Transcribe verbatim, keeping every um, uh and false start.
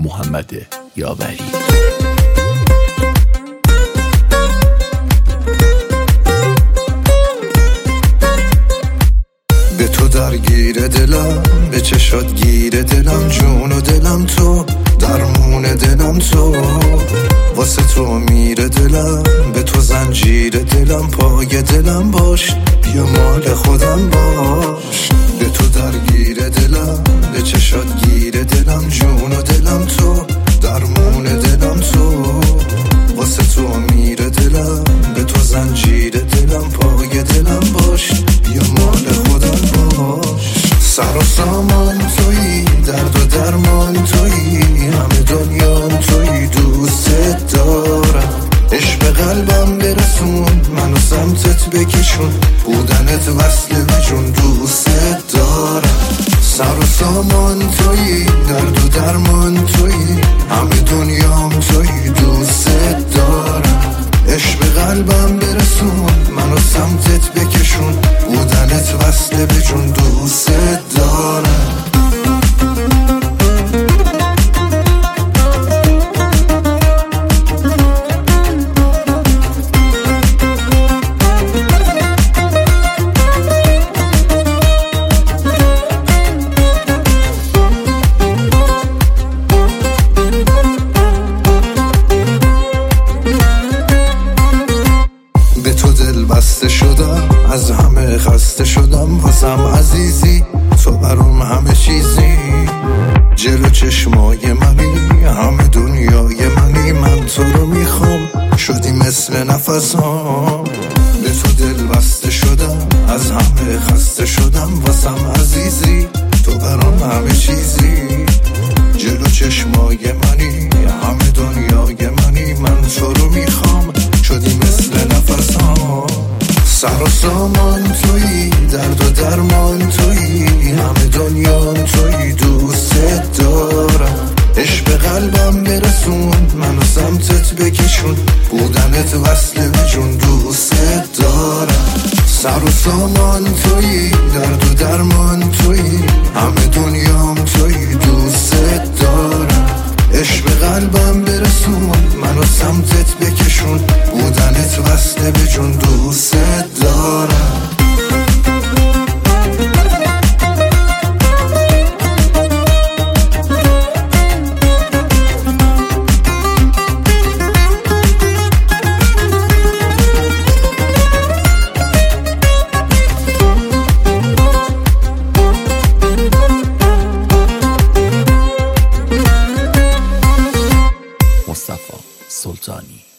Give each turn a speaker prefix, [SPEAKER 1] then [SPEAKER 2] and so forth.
[SPEAKER 1] محمد یاوری.
[SPEAKER 2] به تو درگیر دلم، به چشات گیر دلم، جون و دلم تو، درمون دلم تو، واسه تو میره دلم، به تو زنجیر دلم، پای دلم باش، بیا مال خودم باش. به تو درگیر دلم، به چشات گیر دلم، جون و دلم تو، درمون دلم تو، واسه تو میره دلم، به تو زنجیر دلم، پای دلم باش، بیا مال خودم باش. سر و سامان تویی، درد و درمان تویی، همه دنیام تویی، دوستت دارم، عشق قلبم برسون، منو سمتت بکشون، بودنت وصله به جون، دوستت دارم. سر و سامان تویی، درد و درمان تویی، همه دنیام تویی، دوستت دارم، عشق قلبم برسون، منو سمتت بکشون، بودنت وصله به جون، دوستت دارم. به تو دل بسته شدم، از همه خسته شدم، واسم عزیزی، تو برام همه چیزی، جلو چشمای منی، همه دنیای منی، من تو رو میخوام، شدی مثل نفسام. به تو دل بسته شدم، از همه خسته شدم، واسم عزیزی، تو برام همه چیزی، جلو چشمای منی، همه دنیای منی، من تو رو میخوام، شدی مثل نفسام. سر و سامان تویی، درد و درمان تویی، همه دنیام تویی، دوستت دارم، عشق قلبم برسون، منو سمتت بکشون، بودنت وصله به جون، دوستت دارم. سر و سامان تویی، درد و درمان تویی، همه دنیام تویی، دوستت دارم، عشق قلبم برسون، منو سمتت بکشون، بودنت وصله به جون، دوستت دارم.
[SPEAKER 1] مصطفی سلطانی.